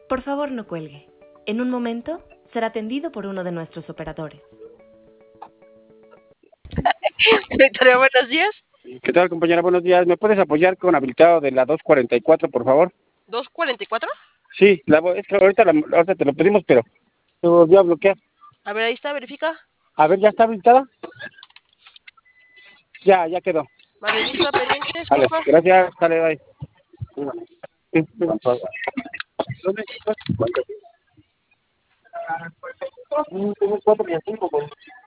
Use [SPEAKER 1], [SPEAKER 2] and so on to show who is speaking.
[SPEAKER 1] Por favor, no cuelgue. En un momento será atendido por uno de nuestros operadores.
[SPEAKER 2] Victoria, buenos días.
[SPEAKER 3] ¿Qué tal, compañera? Buenos días. ¿Me puedes apoyar con habilitado de la 244, por favor?
[SPEAKER 2] ¿244?
[SPEAKER 3] Sí, es que ahorita te lo pedimos, pero se volvió a bloquear.
[SPEAKER 2] A ver, ahí está, verifica.
[SPEAKER 3] A ver, ¿ya está habilitada? Ya quedó.
[SPEAKER 2] Vale, listo, pendientes,
[SPEAKER 3] Vale,
[SPEAKER 2] porfa.
[SPEAKER 3] gracias. Dale, bye. Sí, ¿Dónde? 4 y 5,